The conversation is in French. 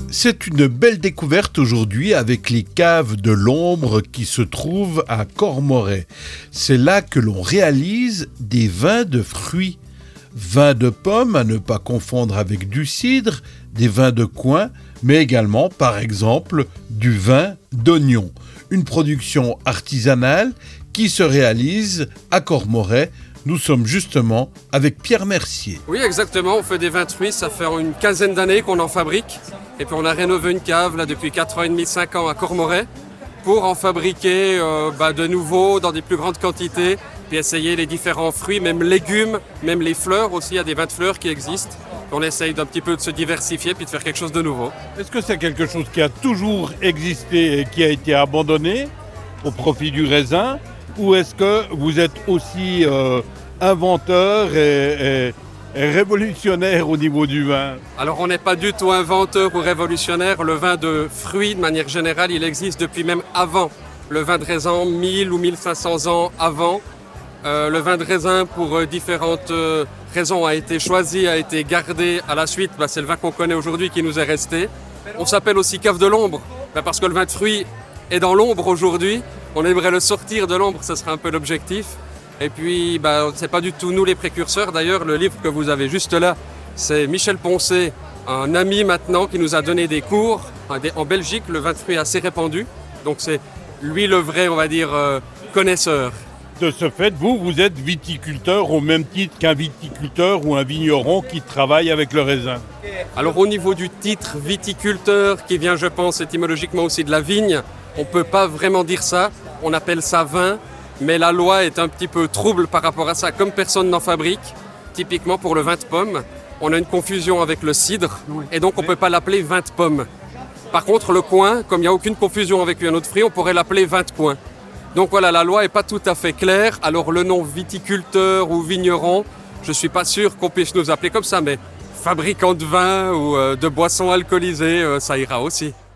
C'est une belle découverte aujourd'hui avec les caves de l'ombre qui se trouvent à Cormoray. C'est là que l'on réalise des vins de fruits. Vins de pommes à ne pas confondre avec du cidre, des vins de coin, mais également par exemple du vin d'oignon. Une production artisanale qui se réalise à Cormoray. Nous sommes justement avec Pierre Mercier. Oui, exactement. On fait des vins de fruits. Ça fait une quinzaine d'années qu'on en fabrique. Et puis on a rénové une cave là, depuis 4 ans et demi, 5 ans à Cormoray pour en fabriquer de nouveau dans des plus grandes quantités. Puis essayer les différents fruits, même légumes, même les fleurs aussi. Il y a des vins de fleurs qui existent. On essaye d'un petit peu de se diversifier puis de faire quelque chose de nouveau. Est-ce que c'est quelque chose qui a toujours existé et qui a été abandonné au profit du raisin? Ou est-ce que vous êtes aussi inventeur et révolutionnaire au niveau du vin? Alors on n'est pas du tout inventeur ou révolutionnaire. Le vin de fruits, de manière générale, il existe depuis même avant. Le vin de raisin, 1000 ou 1500 ans avant. Le vin de raisin, pour différentes raisons, a été choisi, a été gardé à la suite. C'est le vin qu'on connaît aujourd'hui qui nous est resté. On s'appelle aussi cave de l'ombre, parce que le vin de fruits est dans l'ombre aujourd'hui. On aimerait le sortir de l'ombre, ce serait un peu l'objectif. Et puis, c'est pas du tout nous les précurseurs. D'ailleurs, le livre que vous avez juste là, c'est Michel Poncet, un ami maintenant, qui nous a donné des cours. En Belgique, le vin de fruits est assez répandu. Donc c'est lui le vrai, on va dire, connaisseur. De ce fait, vous êtes viticulteur au même titre qu'un viticulteur ou un vigneron qui travaille avec le raisin. Alors au niveau du titre viticulteur, qui vient, je pense, étymologiquement aussi de la vigne, on ne peut pas vraiment dire ça. On appelle ça vin, mais la loi est un petit peu trouble par rapport à ça. Comme personne n'en fabrique, typiquement pour le vin de pomme, on a une confusion avec le cidre, et donc on ne peut pas l'appeler vin de pomme. Par contre, le coin, comme il n'y a aucune confusion avec un autre fruit, on pourrait l'appeler vin de coin. Donc voilà, la loi n'est pas tout à fait claire. Alors le nom viticulteur ou vigneron, je ne suis pas sûr qu'on puisse nous appeler comme ça, mais fabricant de vin ou de boissons alcoolisées, ça ira aussi.